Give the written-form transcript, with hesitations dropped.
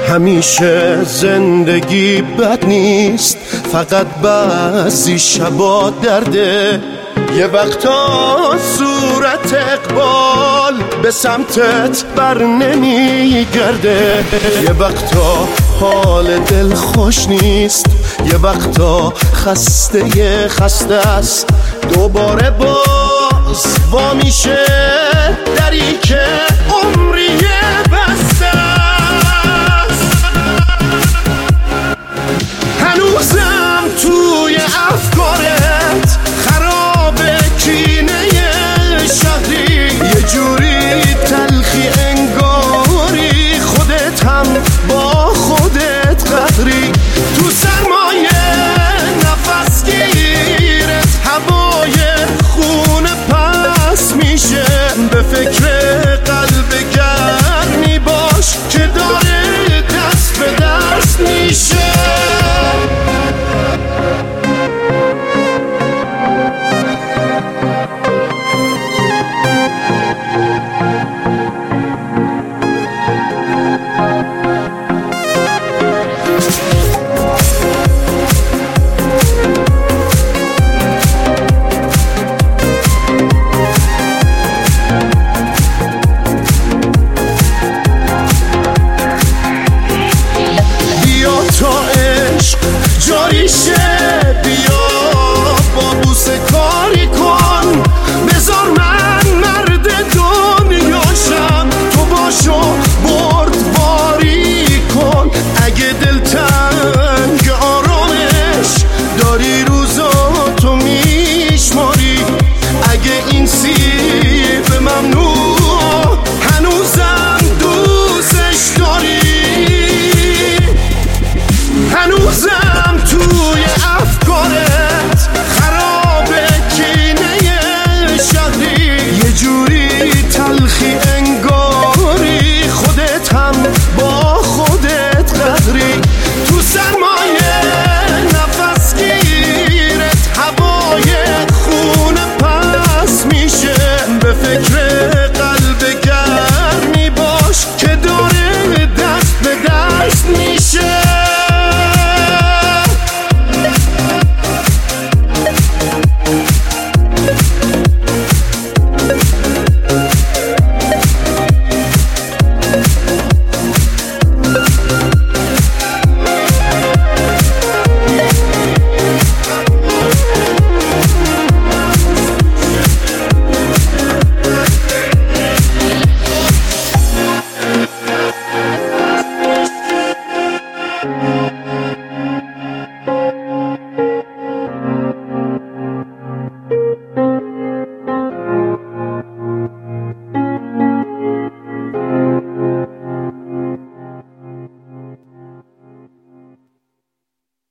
همیشه زندگی بد نیست، فقط بعضی شبا درده. یه وقتا صورت اقبال به سمتت بر نمیگرده، یه وقتا حال دل خوش نیست، یه وقتا خسته است. دوباره باز وا میشه دری که عمری بسته است. هنوزم توی افکارت خرابه کینه شهری، یه جوری تلخی انگاری خودت هم با خودت قهری. تو سرمایه نفس گیرت هوای خونه پس میشه، به فکر قلب گرمی باش که داره دست به دست میشه. جاری شه بیا با بوسه کاری کن، بذار من مرد دنیاشم، تو باشو بردباری کن. اگه دلتنگ آرامش داری روزا تو میشماری، اگه این سیب ممنوع هنوزم دوستش داری، هنوزم توی افکارت خرابه کینه شهری، یه جوری تلخی انگاری خودت هم با خودت قهری. تو سرمایه نفس گیرت هوای خونه پس میشه، به فکر قلب گرمی باش که داره دست به دست میشه. Thank you.